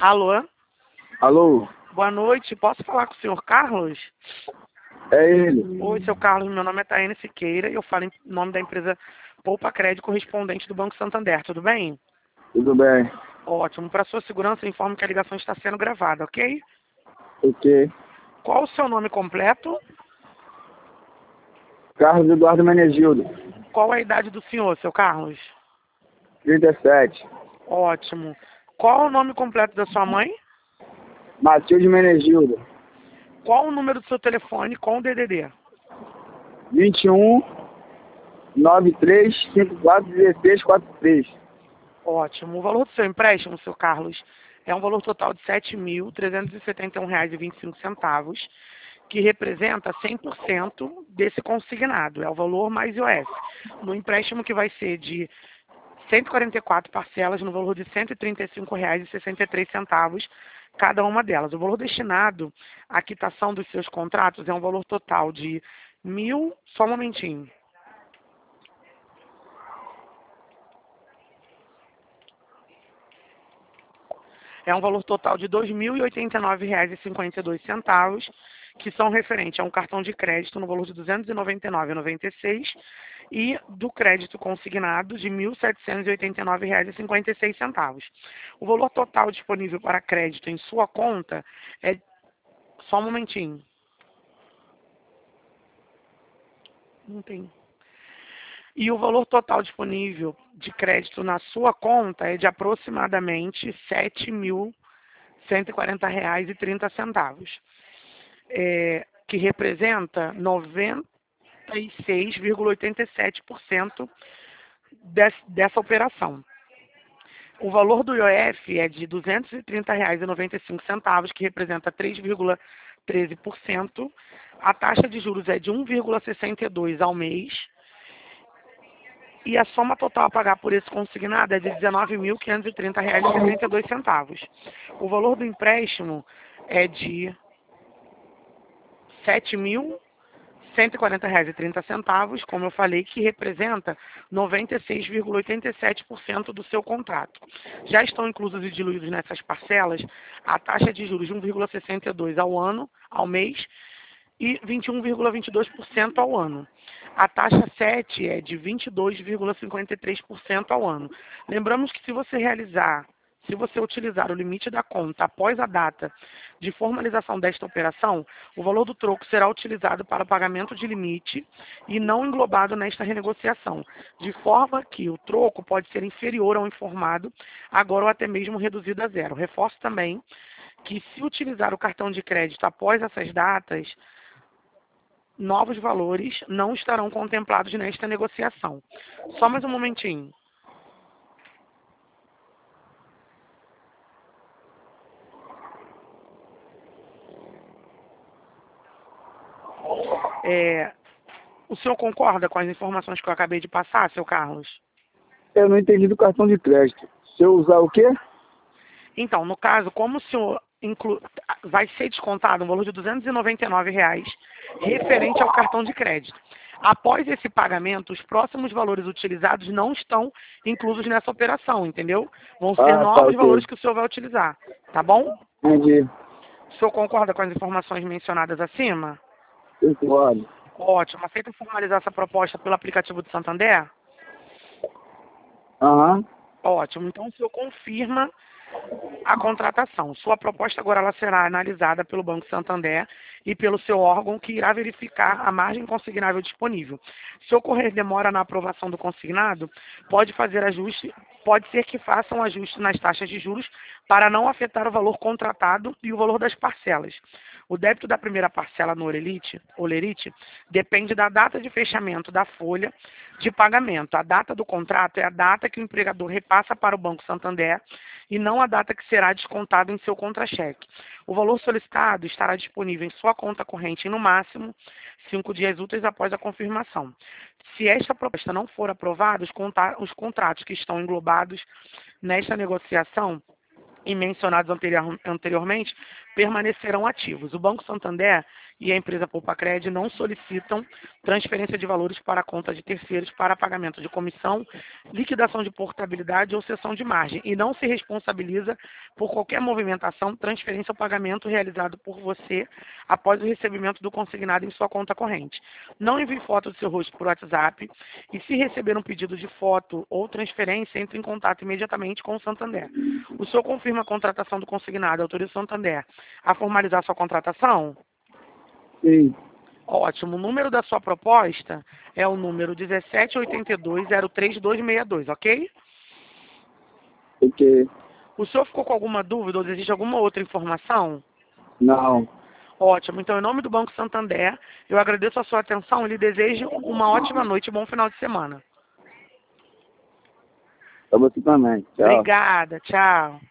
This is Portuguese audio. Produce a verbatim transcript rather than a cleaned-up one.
Alô? Alô? Boa noite. Posso falar com o senhor Carlos? É ele. Oi, seu Carlos. Meu nome é Taiane Siqueira e eu falo em nome da empresa Poupa Crédito, correspondente do Banco Santander. Tudo bem? Tudo bem? Ótimo. Para sua segurança, informo que a ligação está sendo gravada, ok? Ok. Qual o seu nome completo? Carlos Eduardo Menegildo. Qual a idade do senhor, seu Carlos? trinta e sete. Ótimo. Qual o nome completo da sua mãe? Matilde Menegildo. Qual o número do seu telefone com o D D D? vinte e um, noventa e três, cinquenta e quatro, dezesseis, quarenta e três. Ótimo. O valor do seu empréstimo, seu Carlos, é um valor total de sete mil trezentos e setenta e um reais e vinte e cinco centavos, que representa cem por cento desse consignado. É o valor mais I O F. No empréstimo que vai ser de cento e quarenta e quatro parcelas no valor de cento e trinta e cinco reais e sessenta e três centavos cada uma delas. O valor destinado à quitação dos seus contratos é um valor total de mil... Só um momentinho. É um valor total de dois mil e oitenta e nove reais e cinquenta e dois centavos, que são referentes a um cartão de crédito no valor de duzentos e noventa e nove reais e noventa e seis centavos e do crédito consignado de mil setecentos e oitenta e nove reais e cinquenta e seis centavos. O valor total disponível para crédito em sua conta é... Só um momentinho. Não tem. E o valor total disponível de crédito na sua conta é de aproximadamente sete mil cento e quarenta reais e trinta centavos, é, que representa noventa e seis vírgula oitenta e sete por cento des, dessa operação. O valor do I O F é de duzentos e trinta reais e noventa e cinco centavos, que representa três vírgula treze por cento. A taxa de juros é de um vírgula sessenta e dois por cento ao mês. E a soma total a pagar por esse consignado é de dezenove mil quinhentos e trinta reais e setenta e dois centavos. O valor do empréstimo é de sete mil cento e quarenta reais e trinta centavos, como eu falei, que representa noventa e seis vírgula oitenta e sete por cento do seu contrato. Já estão inclusos e diluídos nessas parcelas a taxa de juros de um vírgula sessenta e dois por cento ao ano, ao mês, e vinte e um vírgula vinte e dois por cento ao ano. A taxa sete é de vinte e dois vírgula cinquenta e três por cento ao ano. Lembramos que se você realizar, se você utilizar o limite da conta após a data de formalização desta operação, o valor do troco será utilizado para o pagamento de limite e não englobado nesta renegociação, de forma que o troco pode ser inferior ao informado, agora ou até mesmo reduzido a zero. Reforço também que, se utilizar o cartão de crédito após essas datas, novos valores não estarão contemplados nesta negociação. Só mais um momentinho. É, o senhor concorda com as informações que eu acabei de passar, seu Carlos? Eu não entendi do cartão de crédito. Se eu usar o quê? Então, no caso, como o senhor inclu... vai ser descontado um valor de duzentos e noventa e nove reais referente ao cartão de crédito. Após esse pagamento, os próximos valores utilizados não estão inclusos nessa operação, entendeu? Vão ser Ah, tá, novos ok. valores que o senhor vai utilizar, tá bom? Entendi. O senhor concorda com as informações mencionadas acima? Concordo. Ótimo. Aceita formalizar essa proposta pelo aplicativo do Santander? Aham. Ótimo. Então, o senhor confirma a contratação. Sua proposta agora ela será analisada pelo Banco Santander e pelo seu órgão, que irá verificar a margem consignável disponível. Se ocorrer demora na aprovação do consignado, pode fazer ajuste, pode ser que façam ajuste nas taxas de juros para não afetar o valor contratado e o valor das parcelas. O débito da primeira parcela no Olerite, Olerite depende da data de fechamento da folha de pagamento. A data do contrato é a data que o empregador repassa para o Banco Santander e não a data que será descontado em seu contra-cheque. O valor solicitado estará disponível em sua conta corrente em, no máximo, cinco dias úteis após a confirmação. Se esta proposta não for aprovada, os, contra os contratos que estão englobados nesta negociação e mencionados anterior, anteriormente permanecerão ativos. O Banco Santander e a empresa Poupacred não solicitam transferência de valores para a conta de terceiros para pagamento de comissão, liquidação de portabilidade ou cessão de margem e não se responsabiliza por qualquer movimentação, transferência ou pagamento realizado por você após o recebimento do consignado em sua conta corrente. Não envie foto do seu rosto por WhatsApp e, se receber um pedido de foto ou transferência, entre em contato imediatamente com o Santander. O senhor confirma a contratação do consignado, autoriza o Santander a formalizar sua contratação? Sim. Ótimo. O número da sua proposta é o número dezessete oitenta e dois, zero três dois seis dois, ok? Ok. O senhor ficou com alguma dúvida ou deseja alguma outra informação? Não. Ótimo. Então, em nome do Banco Santander, eu agradeço a sua atenção e lhe desejo uma ótima noite e bom final de semana. Pra você também. Tchau. Obrigada. Tchau.